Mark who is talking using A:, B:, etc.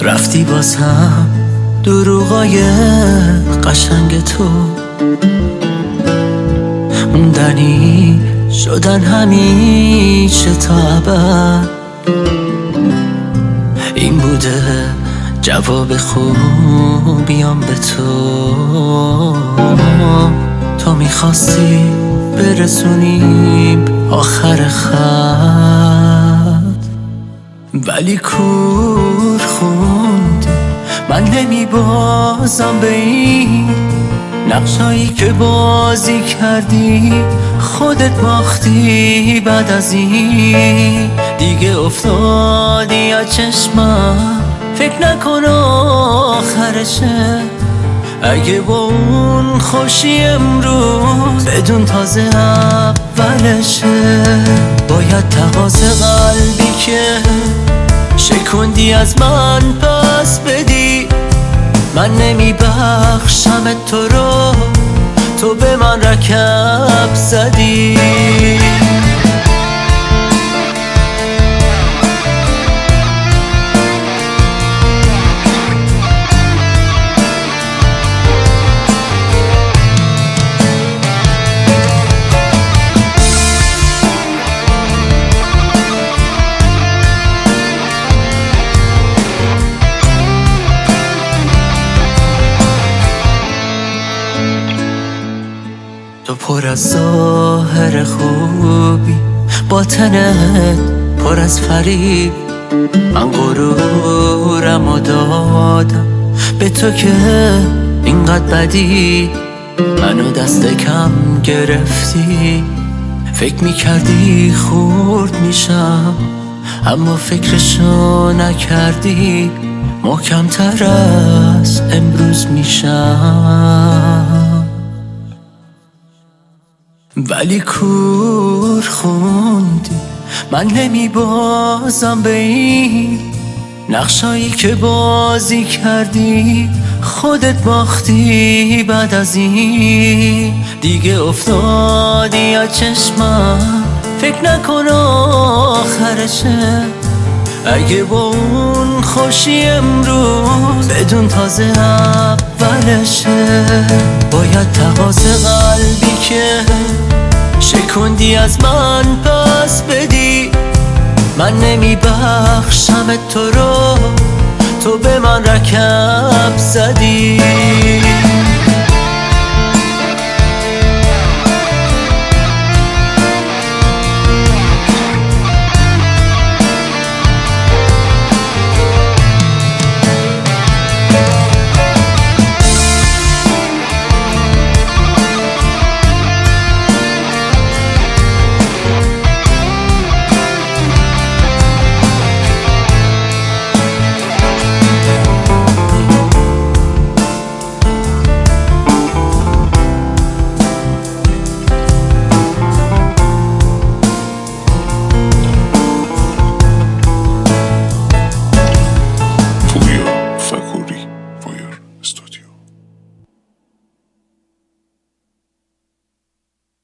A: رفتی بازم دروغای قشنگ تو موندنی شدن همیشه تا ابد. این بوده جواب خوبیام به تو میخواستی برسونیم آخر خط، ولی کور خوندی. من نمیبازم به این نقشایی که بازی کردی، خودت باختی بعد از این. دیگه افتادی از چشمم، فکر نکن آخرشه. اگه با اون خوشی امروز بدون تازه اولشه. باید تقاضا قلبی که شکندی از من پس بدی. من نمیبخشم تو رو، تو به من رکب زدی. تو پر از ظاهر خوبی، باطنت پر از فریب. من غرورم و دادم به تو که اینقدر بدی. منو دست کم گرفتی، فکر میکردی خورد میشم، اما فکرشو نکردی. محکم‌تر از امروز میشم، ولی کور خوندی. من نمیبازم به این نقشایی که بازی کردی، خودت باختی بعد از این. دیگه افتادی از چشمم، فکر نکن آخرشه. اگه با اون خوشی امروز بدون تازه اولشه. باید تقاضا قلبی که شکندی از من پس بدی. من نمیبخشم تو رو، تو به من رکب زدی.